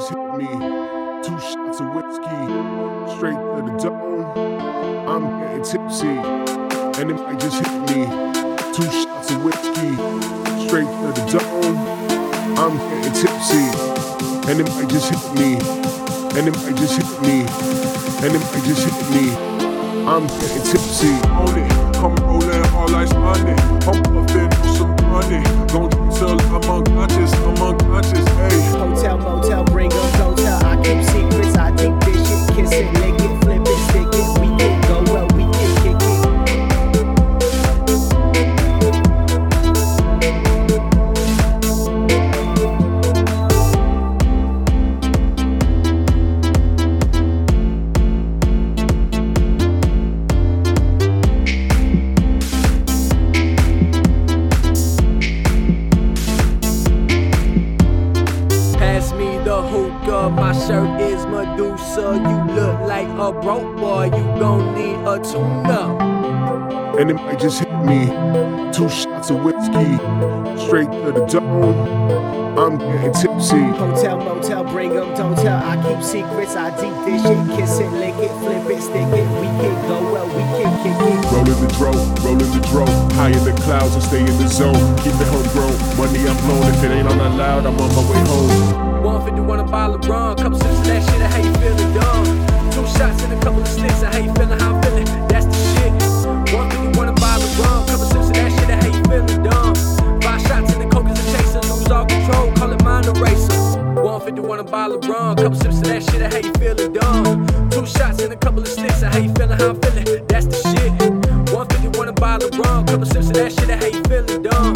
just hit me. 2 shots of whiskey, straight to the dome. I'm getting tipsy, and it might just hit me. 2 shots of whiskey, straight to the dome. I'm getting tipsy, and it might just hit me. And it might just hit me. And it might just hit me. I'm getting tipsy. On it, I'm rolling all eyes on it. I'm puffing some money. Gon' till I'm unconscious, hey. Hotel, motel, bring 'em, don't tell. I keep secrets, I deep this shit. Kiss it, lick it, flip it, stick it. We can go well, we can kick it. Hookah, my shirt is Medusa. You look like a broke boy, you gon' need a tune-up. And it might just hit me. 2 shots of whiskey, straight to the dome. I'm getting tipsy. Hotel, motel, bring 'em, don't tell. I keep secrets, I deep this shit. Kiss it, lick it, flip it, stick it. We can go well, we can kick it. Rolling the dro, high in the clouds and stay in the zone. Keep it homegrown, money I'm blown. If it ain't on that loud, I'm on my way home. 151 a bottle of rum, couple sips of that shit, and how you feeling dumb. 2 shots and a couple of slicks, and how you feeling, how I'm feeling, that's the shit. 151 a bottle of rum, couple sips of that shit, and how you feeling dumb. 5 shots in the coke is a chaser, lose all control, call it mind eraser. 151 a bottle of rum, couple sips of that shit, and how you feeling dumb. 2 shots and a couple of slicks, and how you feeling, how I'm feeling, that's the shit. 151 a bottle of rum, couple sips of that shit, and how you feeling dumb.